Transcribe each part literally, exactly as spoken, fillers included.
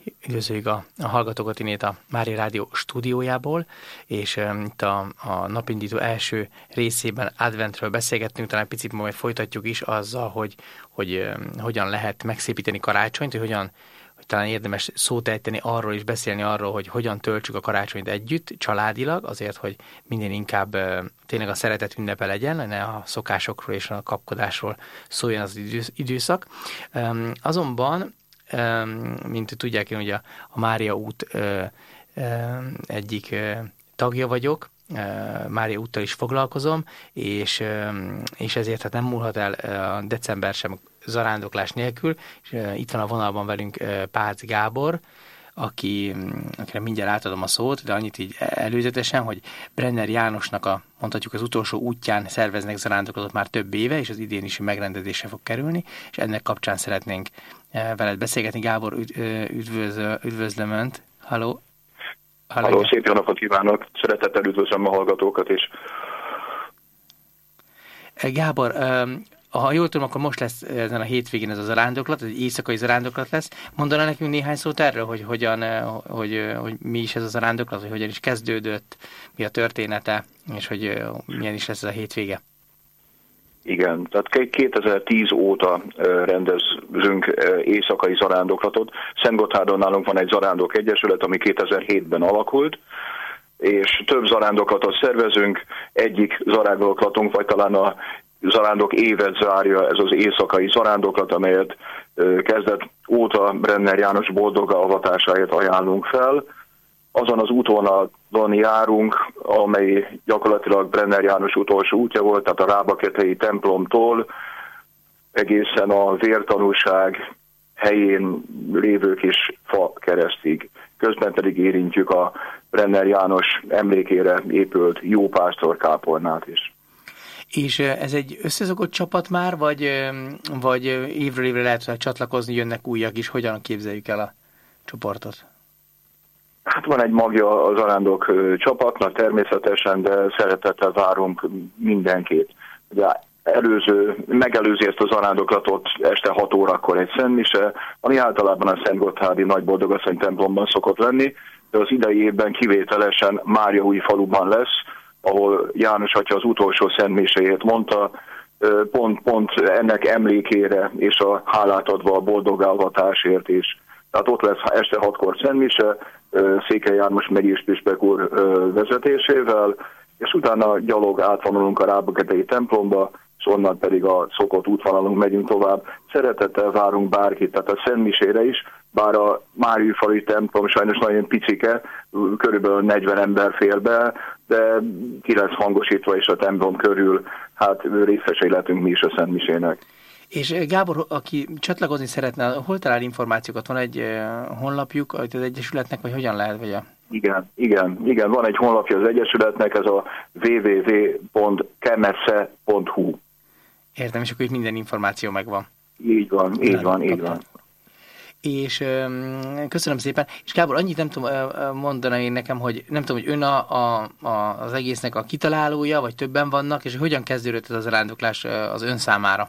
Üdvözöljük a, a hallgatókat innét a Mária Rádió stúdiójából, és um, itt a, a napindító első részében adventről beszélgettünk, talán picit majd folytatjuk is azzal, hogy, hogy um, hogyan lehet megszépíteni karácsonyt, hogy hogyan hogy talán érdemes szót ejteni arról és beszélni arról, hogy hogyan töltsük a karácsonyt együtt, családilag, azért, hogy minél inkább uh, tényleg a szeretet ünnepe legyen, ne a szokásokról és a kapkodásról szóljon az időszak. Um, azonban mint tudják, én ugye a Mária út egyik tagja vagyok, Mária úttal is foglalkozom, és, és ezért hát nem múlhat el a december sem zarándoklás nélkül. És itt van a vonalban velünk Pácz Gábor, aki, akire mindjárt átadom a szót, de annyit így előzetesen, hogy Brenner Jánosnak a, mondhatjuk az utolsó útján szerveznek zarándoklatot már több éve, és az idén is megrendezésre fog kerülni, és ennek kapcsán szeretnénk veled beszélgetni. Gábor, üdvözlöm, üdvözlöm Önt. Halló. Halló, Halló, szép jó napot kívánok. Szeretettel üdvözlöm a hallgatókat is. Gábor, ha jól tudom, akkor most lesz ezen a hétvégén ez a zarándoklat, egy éjszakai zarándoklat lesz. Mondaná nekünk néhány szót erről, hogy, hogyan, hogy, hogy mi is ez a zarándoklat, hogy hogyan is kezdődött, mi a története, és hogy milyen is lesz ez a hétvége? Igen, tehát kétezer-tíz óta rendezünk éjszakai zarándoklatot. Szentgotthárdon nálunk van egy zarándok egyesület, ami kétezer-hétben alakult, és több zarándoklatot szervezünk. Egyik zarándoklatunk, vagy talán a zarándok évet zárja ez az éjszakai zarándoklat, amelyet kezdet óta Brenner János boldoggá avatásáért ajánlunk fel. Azon az útvonalon járunk, amely gyakorlatilag Brenner János utolsó útja volt, tehát a Rábaketei templomtól egészen a vértanúság helyén lévő kis fa keresztig. Közben pedig érintjük a Brenner János emlékére épült Jópásztor kápolnát is. És ez egy összezogott csapat már, vagy, vagy évről évre lehet csatlakozni, jönnek újak is? Hogyan képzeljük el a csoportot? Hát van egy magja a zarándok csapatnak természetesen, de szeretettel várunk mindenkit. Ugye előző, megelőzi ezt a zarándoklatot este hat órakor egy szentmise, ami általában a Szentgotthárdi Nagyboldogasszony templomban szokott lenni, de az idei évben kivételesen Máriaújfaluban lesz, ahol János atya az utolsó szentmiséjét mondta, pont, pont ennek emlékére és a hálát adva a boldogávatásért is. Tehát ott lesz este hatkor szentmise, Székely János megyés püspök úr vezetésével, és utána gyalog átvonulunk a Rábaketei templomba, és onnan pedig a szokott útvonalon megyünk tovább. Szeretettel várunk bárkit, tehát a szentmisére is, bár a Máriaújfalu templom sajnos nagyon picike, körülbelül negyven ember fér be, de ki lesz hangosítva is a templom körül, hát részesei lehetünk mi is a szentmisének. És Gábor, aki csatlakozni szeretne, hol talál információkat? Van egy honlapjuk az Egyesületnek, vagy hogyan lehet? Vagy a... Igen, igen, igen, van egy honlapja az Egyesületnek, ez a double-u double-u double-u pont kemesze pont hu. Értem, és akkor itt minden információ megvan. Így van, így Nem, van, így van. És um, köszönöm szépen. És Gábor, annyit nem tudom uh, mondani én nekem, hogy nem tudom, hogy ön a, a, a, az egésznek a kitalálója, vagy többen vannak, és hogyan kezdődött ez a zarándoklás uh, az ön számára?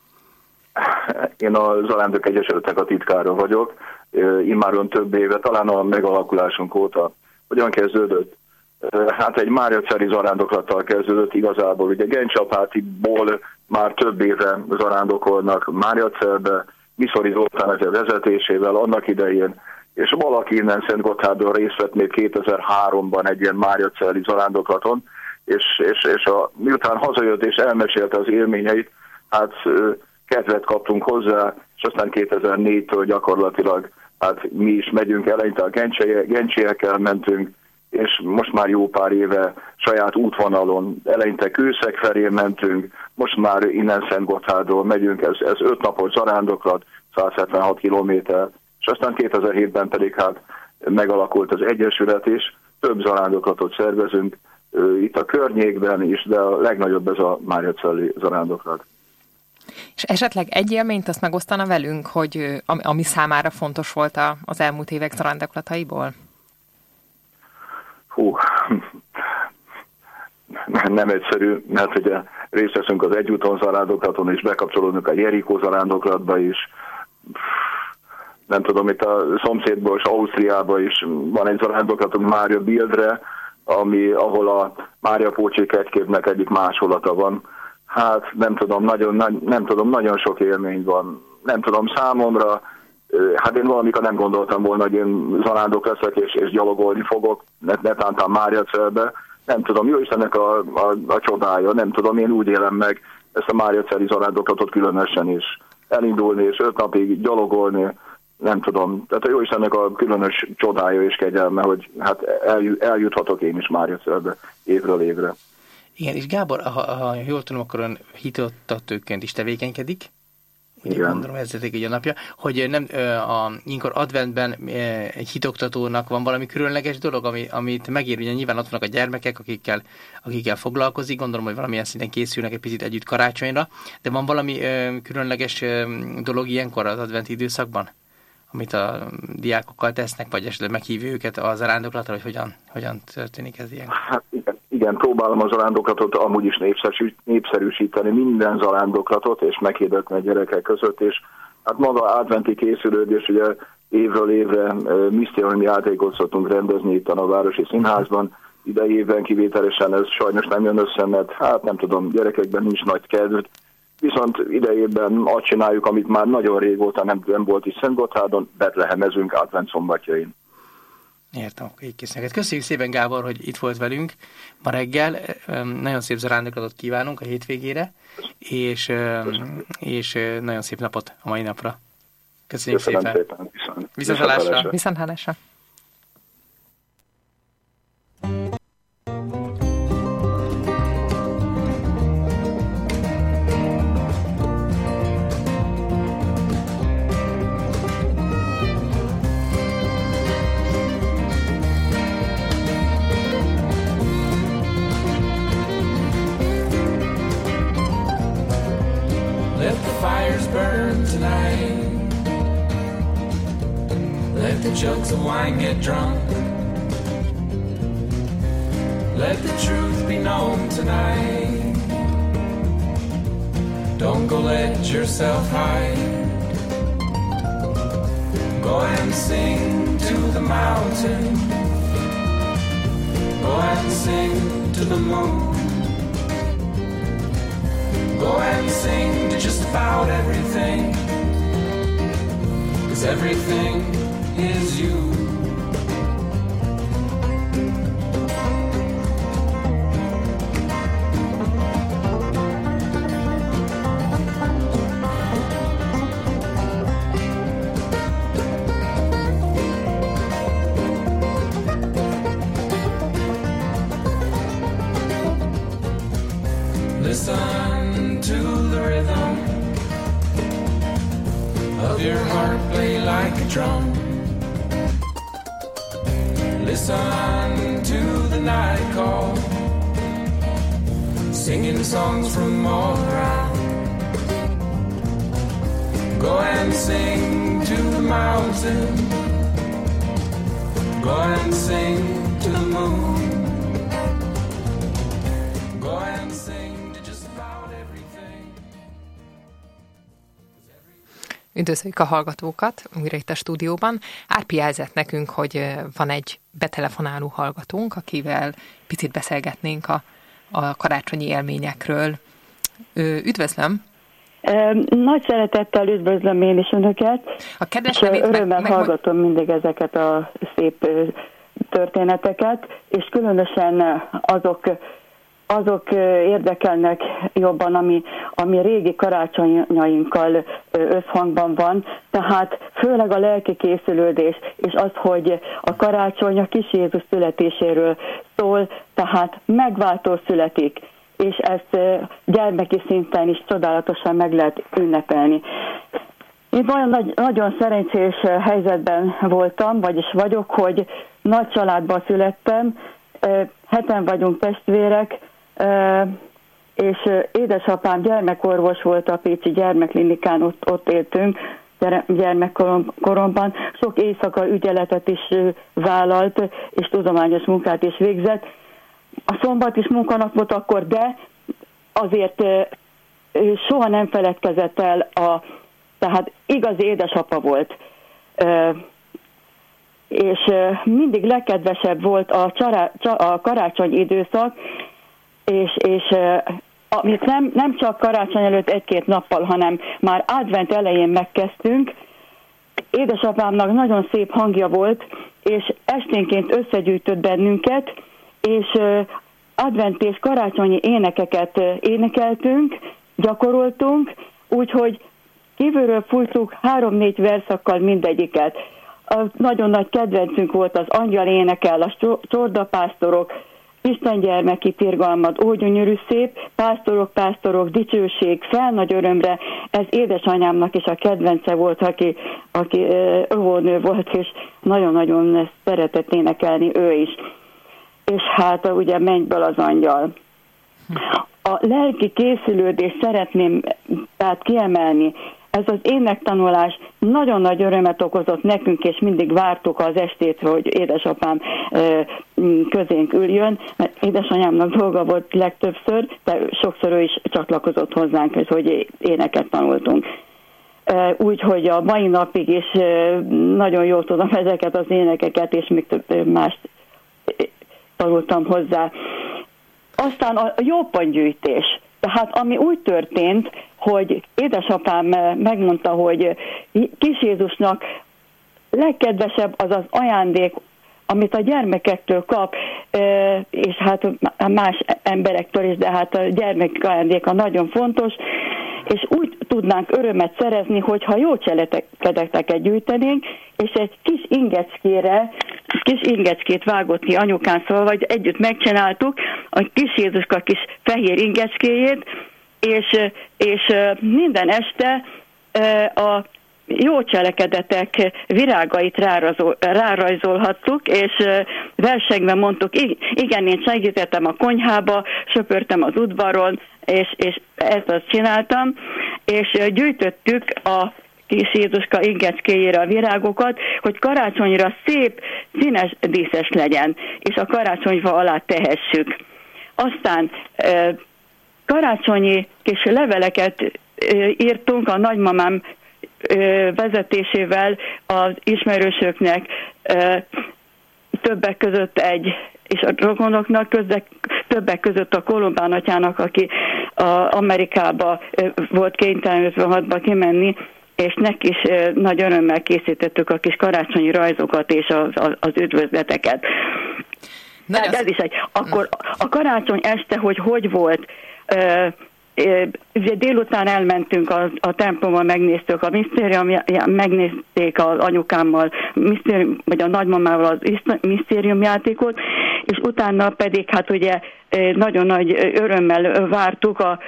Én a Zarándok Egyesületnek a titkára vagyok, immáron több éve, talán a megalakulásunk óta. Hogyan kezdődött? Hát egy máriaceli zarándoklattal kezdődött igazából. Ugye Gencsapátiból már több éve zarándokolnak Máriacelbe, Miszori Zoltán ezzel vezetésével annak idején, és valaki innen Szentgotthárdon részt vett még kétezer-háromban egy ilyen máriaceli zarándoklaton, és, és, és a, miután hazajött és elmesélte az élményeit, hát kedvet kaptunk hozzá, és aztán kétezer-négytől gyakorlatilag hát mi is megyünk, eleinte a gencsiekkel mentünk, és most már jó pár éve saját útvonalon, eleinte Kőszeg felé mentünk, most már innen Szentgotthárdról megyünk, ez, ez öt napos zarándoklat, száz hetvenhat kilométer, és aztán kétezer-hétben pedig hát megalakult az Egyesület is, több zarándoklatot szervezünk itt a környékben is, de a legnagyobb ez a máriaceli zarándoklat. És esetleg egy élményt azt megosztana velünk, hogy ami számára fontos volt az elmúlt évek zarándoklataiból? Hú, nem egyszerű, mert ugye részt veszünk az egyúton zarándoklaton, és bekapcsolódunk a Jerikó zarándoklatba is. nem tudom, itt a szomszédból, Ausztriában is van egy zarándoklatunk Mária Bildre, ami, ahol a Mária Pócsi kegyképnek egyik másolata van. Hát nem tudom, nagyon, nem tudom, nagyon sok élmény van. Nem tudom, számomra, hát én valamikor nem gondoltam volna, hogy én zarándok leszek, és, és gyalogolni fogok, netántán Máriacelbe. Nem tudom, jó Istennek a, a, a csodája, nem tudom, én úgy élem meg ezt a Máriaceli zarándoklatot különösen is. Elindulni és öt napig gyalogolni, nem tudom. Tehát a jó Istennek a különös csodája és kegyelme, hogy hát eljuthatok én is Máriacelbe évről évre. Igen, és Gábor, ha, ha jól tudom, akkor ön hitottatőként is tevékenykedik. Igen. Gondolom, ez egy a napja, hogy nem, a, ilyenkor adventben egy hitoktatónak van valami különleges dolog, ami, amit megér, ugye nyilván ott vannak a gyermekek, akikkel, akikkel foglalkozik, gondolom, hogy valamilyen szinten készülnek egy picit együtt karácsonyra, de van valami különleges dolog ilyenkor az adventi időszakban, amit a diákokkal tesznek, vagy esetleg meghívja őket a zarándoklatra, hogy hogyan, hogyan történik ez ilyen? Hát igen, igen, próbálom a zarándoklatot amúgy is népszerűsíteni, minden zarándoklatot, és meghirdetni a gyerekek között, és hát maga adventi készülődés, ugye évről évre misztériumi játékot szoktunk rendezni itt a Városi Színházban, idejében kivételesen ez sajnos nem jön össze, mert hát nem tudom, gyerekekben nincs nagy kedv, viszont idejében azt csináljuk, amit már nagyon régóta nem, nem volt is Szentgotthádon, betlehemezünk advent szombatjain. Értem, akkor így készülnek. Köszönjük szépen, Gábor, hogy itt volt velünk ma reggel. Nagyon szép zarándoklatot kívánunk a hétvégére, és, és nagyon szép napot a mai napra. Köszönjük Köszönöm szépen. szépen. Viszont, Viszonthallásra. Viszonthallásra. Jugs of wine get drunk. Let the truth be known tonight. Don't go let yourself hide. Go and sing to the mountain. Go and sing to the moon. Go and sing to just about everything. 'Cause everything is you. Listen to the rhythm of your heart play like a drum. Listen to the night call, singing songs from all around. Go and sing to the mountain. Go and sing to the moon. Go and sing to just about everything. Üdvözöljük a hallgatókat újra itt a stúdióban. Árpi jelzett nekünk, hogy van egy betelefonáló hallgatónk, akivel picit beszélgetnénk a, a karácsonyi élményekről. Üdvözlöm! Nagy szeretettel üdvözlöm én is önöket, a kedves és örömmel meg, hallgatom meg... mindig ezeket a szép történeteket, és különösen azok azok érdekelnek jobban, ami, ami régi karácsonyainkkal összhangban van, tehát főleg a lelki készülődés, és az, hogy a karácsony a kis Jézus születéséről szól, tehát megváltó születik, és ezt gyermeki szinten is csodálatosan meg lehet ünnepelni. Én nagyon, nagy, nagyon szerencsés helyzetben voltam, vagyis vagyok, hogy nagy családban születtem, heten vagyunk testvérek, és édesapám gyermekorvos volt a Pécsi Gyermekklinikán, ott, ott éltünk gyermekkoromban. Sok éjszaka ügyeletet is vállalt, és tudományos munkát is végzett. A szombat is munkanap volt akkor, de azért soha nem feledkezett el, a, tehát igazi édesapa volt. és mindig legkedvesebb volt a, csará, a karácsony időszak, és, és amit nem, nem csak karácsony előtt egy-két nappal, hanem már advent elején megkezdtünk. Édesapámnak nagyon szép hangja volt, és esténként összegyűjtött bennünket, és advent és karácsonyi énekeket énekeltünk, gyakoroltunk, úgyhogy kívülről fújtuk három-négy verszakkal mindegyiket. A nagyon nagy kedvencünk volt az Angyal énekel, a csordapásztorok, Isten gyermeki pirgalmad, ó gyönyörű szép, pásztorok, pásztorok, dicsőség, fel nagy örömre. Ez édesanyámnak is a kedvence volt, aki, aki óvónő volt, és nagyon-nagyon szeretett énekelni ő is. És hát ugye Mennyből az angyal. A lelki készülődést szeretném tehát kiemelni. Ez az énektanulás nagyon nagy örömet okozott nekünk, és mindig vártuk az estét, hogy édesapám közénk üljön, mert édesanyámnak dolga volt legtöbbször, de sokszor ő is csatlakozott hozzánk, hogy éneket tanultunk. Úgyhogy a mai napig is nagyon jól tudom ezeket az énekeket, és még több mást tanultam hozzá. Aztán a jópontgyűjtés. Tehát ami úgy történt, hogy édesapám megmondta, hogy kis Jézusnak legkedvesebb az az ajándék, amit a gyermekektől kap, és hát más emberektől is, de hát a gyermek ajándéka nagyon fontos, és úgy tudnánk örömet szerezni, hogyha jó cselekedeteket gyűjtenénk, és egy kis ingecskére, kis ingecskét vágott ki anyukán, szóval vagy együtt megcsináltuk a kis Jézuska kis fehér ingecskéjét, és, és minden este a jó cselekedetek virágait rárajzolhattuk, és versenyben mondtuk, igen, én segítettem a konyhába, söpörtem az udvaron, és, és ezt azt csináltam, és gyűjtöttük a kis Jézuska ingecskéjére a virágokat, hogy karácsonyra szép, színes, díszes legyen, és a karácsonyfa alá tehessük. Aztán karácsonyi kis leveleket írtunk a nagymamám vezetésével az ismerősöknek, többek között egy, és a rokonoknak, közben, többek között a Kolumbán atyának, aki a Amerikába volt kénytelen ötvenhatba kimenni, és neki is nagy örömmel készítettük a kis karácsonyi rajzokat és az, az, az üdvözleteket. Tehát ez is egy. Akkor a karácsony este, hogy hogy volt, ugye délután elmentünk a, a templomba, megnéztük a misztérium, megnézték az anyukámmal, vagy a nagymamával az misztériumjátékot, és utána pedig hát ugye nagyon nagy örömmel vártuk a,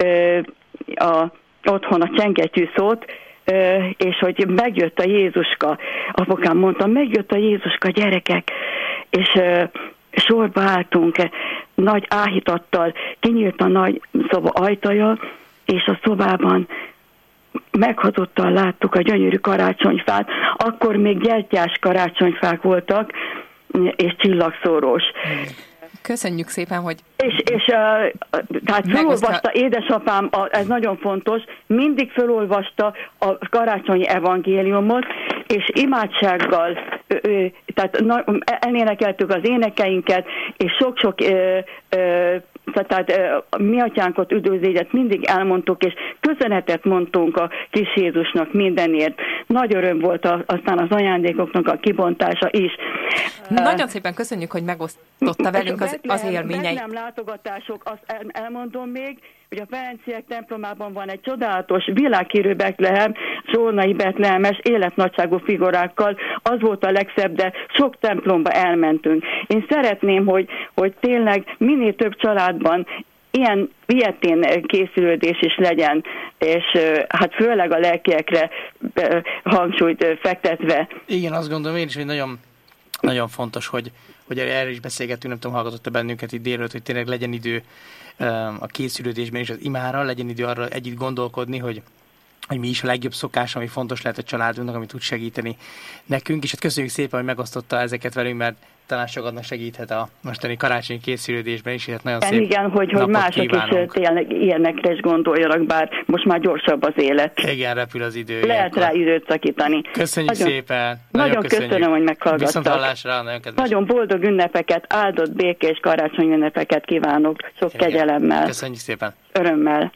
a, otthon a csengetyűszót, és hogy megjött a Jézuska. Apukám mondta, megjött a Jézuska, gyerekek, és sorba álltunk, nagy áhítattal, kinyílt a nagy szoba ajtaja, és a szobában meghatottan láttuk a gyönyörű karácsonyfát. Akkor még gyertyás karácsonyfák voltak, és csillagszórós. Köszönjük szépen, hogy... És, és uh, tehát felolvasta édesapám, a, ez nagyon fontos, mindig felolvasta a karácsonyi evangéliumot, és imádsággal, ö, ö, tehát na, elénekeltük az énekeinket, és sok-sok ö, ö, tehát mi atyánkot üdvözlégyet mindig elmondtuk, és köszönetet mondtunk a kis Jézusnak mindenért. Nagy öröm volt a, aztán az ajándékoknak a kibontása is. Nagyon szépen köszönjük, hogy megosztotta velünk az, az élményeit. Betlehem látogatások, azt el, elmondom még, hogy a Ferenciek templomában van egy csodálatos világhírű Betlehem, zsolnai betlehemes életnagyságú figurákkal. Az volt a legszebb, de sok templomba elmentünk. Én szeretném, hogy, hogy tényleg minél több családban ilyen ilyetén készülődés is legyen, és hát főleg a lelkiekre hangsúlyt fektetve. Igen, azt gondolom én is, hogy nagyon, nagyon fontos, hogy, hogy erről is beszélgettünk, nem tudom, hallgatott bennünket itt délelőtt, hogy tényleg legyen idő a készülődésben és az imára, legyen idő arra együtt gondolkodni, hogy hogy mi is a legjobb szokás, ami fontos lehet a családunknak, ami tud segíteni nekünk, és hát köszönjük szépen, hogy megosztotta ezeket velünk, mert talán sokatnak segíthet a mostani karácsonyi készülődésben is, hát nagyon szép igen, hogy, hogy mások kívánunk. Is tényleg ilyenekre is gondoljanak, bár most már gyorsabb az élet. Igen, repül az idő. Lehet ilyenkor rá időt szakítani. Köszönjük nagyon, szépen. Nagyon, nagyon köszönöm, hogy meghallgattak. Viszont hallásra, nagyon kedves. Nagyon boldog ünnepeket, áldott békés karácsonyi ünnepeket kívánok, sok igen. kegyelemmel. Köszönjük szépen. Örömmel.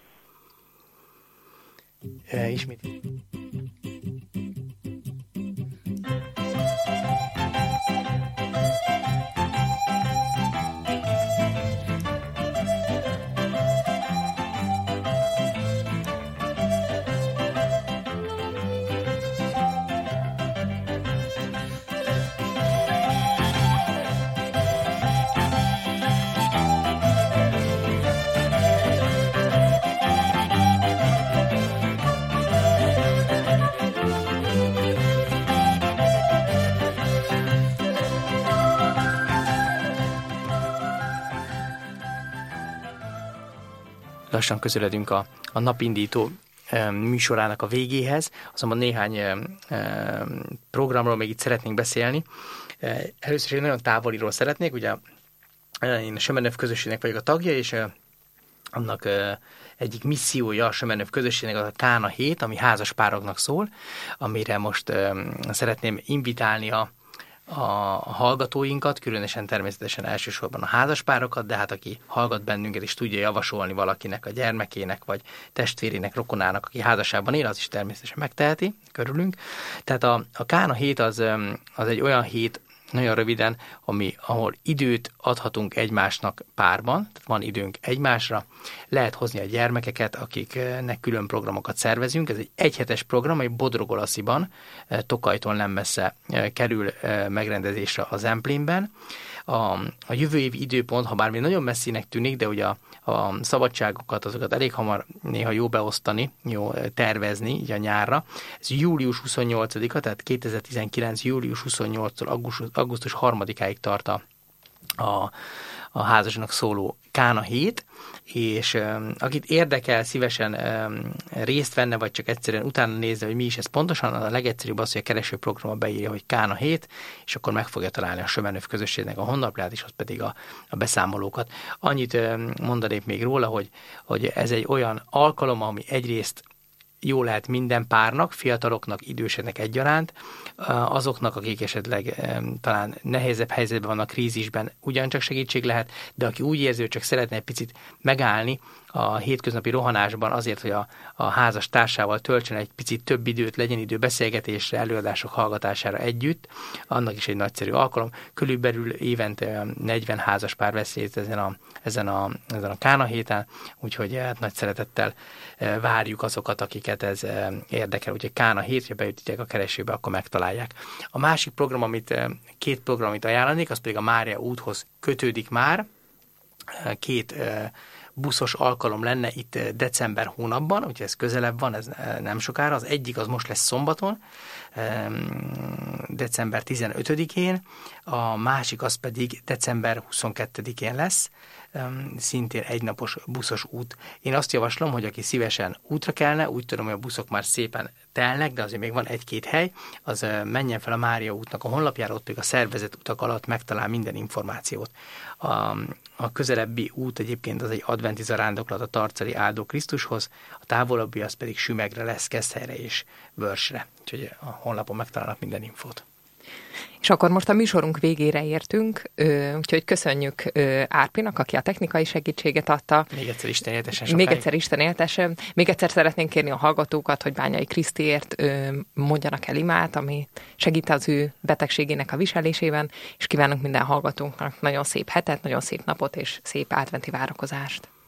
E, ismét. Lassan közeledünk a, a napindító e, műsorának a végéhez, azonban néhány e, e, programról még itt szeretnénk beszélni. E, először egy nagyon távoliról szeretnék, ugye én a Semenöv közösségnek vagyok a tagja, és e, annak e, egyik missziója a Semenöv közösségnek a Kána hét, ami házas pároknak szól, amire most e, szeretném invitálni a a hallgatóinkat, különösen természetesen elsősorban a házaspárokat, de hát aki hallgat bennünket és tudja javasolni valakinek, a gyermekének, vagy testvérének, rokonának, aki házasságban él, az is természetesen megteheti, körülünk. Tehát a, a Kána hét az, az egy olyan hét, nagyon röviden, ami, ahol időt adhatunk egymásnak párban, tehát van időnk egymásra, lehet hozni a gyermekeket, akiknek külön programokat szervezünk. Ez egy egyhetes program, ami Bodrogolasziban, Tokajtól nem messze kerül megrendezésre az Emplénben. A, a jövő évi időpont, ha bár még nagyon messzinek tűnik, de ugye a, a szabadságokat, azokat elég hamar néha jó beosztani, jó tervezni így a nyárra. Ez július huszonnyolcadika, tehát kétezer-tizenkilenc. július huszonnyolcadikától augusztus, augusztus harmadikáig tart a, a, a házasnak szóló Kána hét, és um, akit érdekel, szívesen um, részt venne, vagy csak egyszerűen utána nézze, hogy mi is ez pontosan, a legegyszerűbb az, hogy a keresőprogramba beírja, hogy Kána hét, és akkor meg fogja találni a Semenöv közösségnek a honlapját, és az pedig a, a beszámolókat. Annyit um, mondanék még róla, hogy, hogy ez egy olyan alkalom, ami egyrészt jó lehet minden párnak, fiataloknak, időseknek egyaránt, azoknak, akik esetleg talán nehézebb helyzetben vannak, krízisben, ugyancsak segítség lehet, de aki úgy érzi, hogy csak szeretne egy picit megállni a hétköznapi rohanásban azért, hogy a, a házas társával töltsön egy picit több időt, legyen idő beszélgetésre, előadások hallgatására együtt, annak is egy nagyszerű alkalom. Körülbelül évente negyven házas pár vesz részt ezen a, ezen a, ezen a Kána héten, úgyhogy hát nagy szeretettel várjuk azokat, akiket ez érdekel. Úgyhogy Kána hét, ha beütitek a keresőbe, akkor megtalálják. A másik program, amit két program, amit ajánlanék, az pedig a Mária úthoz kötődik már. Két buszos alkalom lenne itt december hónapban, úgyhogy ez közelebb van, ez nem sokára. Az egyik az most lesz szombaton, december tizenötödikén, a másik az pedig december huszonkettedikén lesz, szintén egynapos buszos út. Én azt javaslom, hogy aki szívesen útra kelne, úgy tudom, hogy a buszok már szépen telnek, de azért még van egy-két hely, az menjen fel a Mária útnak a honlapjára, ott a szervezett utak alatt megtalál minden információt. A, a közelebbi út egyébként az egy adventi zarándoklat a Tarcali Áldó Krisztushoz, a távolabbi az pedig Sümegre lesz, Keszthelyre és Vörsre. Úgyhogy a honlapon megtalálnak minden infót. És akkor most a műsorunk végére értünk, úgyhogy köszönjük Árpinak, aki a technikai segítséget adta. Még egyszer Isten éltessen sokáig. Még egyszer Isten éltessen. Még egyszer szeretnénk kérni a hallgatókat, hogy Bányai Krisztiért mondjanak el imát, ami segít az ő betegségének a viselésében, és kívánunk minden hallgatónknak nagyon szép hetet, nagyon szép napot és szép adventi várakozást.